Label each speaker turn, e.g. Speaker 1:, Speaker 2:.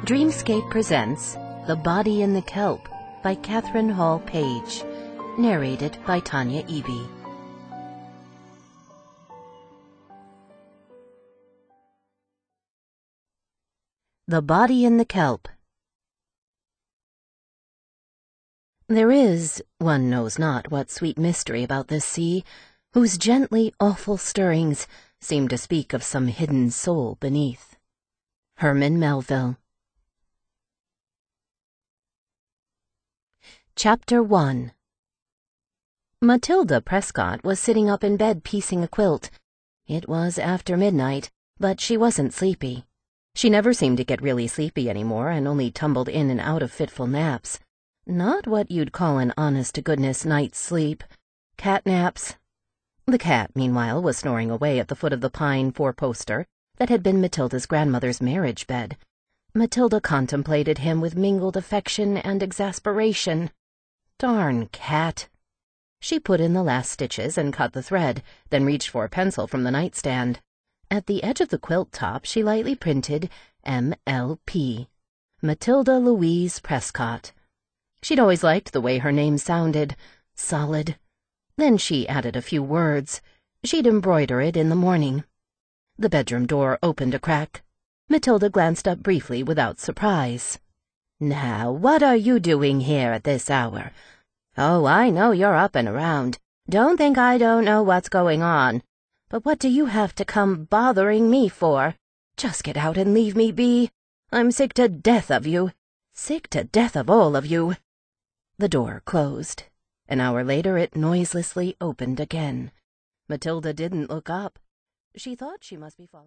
Speaker 1: Dreamscape presents The Body in the Kelp by Katherine Hall Page, narrated by Tanya Eby. The Body in the Kelp. There is, one knows not what sweet mystery about this sea, whose gently awful stirrings seem to speak of some hidden soul beneath. Herman Melville. Chapter 1. Matilda Prescott was sitting up in bed piecing a quilt. It was after midnight, but she wasn't sleepy. She never seemed to get really sleepy anymore and only tumbled in and out of fitful naps. Not what you'd call an honest-to-goodness night's sleep. Cat naps. The cat, meanwhile, was snoring away at the foot of the pine four-poster that had been Matilda's grandmother's marriage bed. Matilda contemplated him with mingled affection and exasperation. Darn cat. She put in the last stitches and cut the thread, then reached for a pencil from the nightstand. At the edge of the quilt top she lightly printed M.L.P. Matilda Louise Prescott. She'd always liked the way her name sounded. Solid. Then she added a few words. She'd embroider it in the morning. The bedroom door opened a crack. Matilda glanced up briefly without surprise. "Now, what are you doing here at this hour? Oh, I know you're up and around. Don't think I don't know what's going on. But what do you have to come bothering me for? Just get out and leave me be. I'm sick to death of you. Sick to death of all of you." The door closed. An hour later it noiselessly opened again. Matilda didn't look up. She thought she must be falling.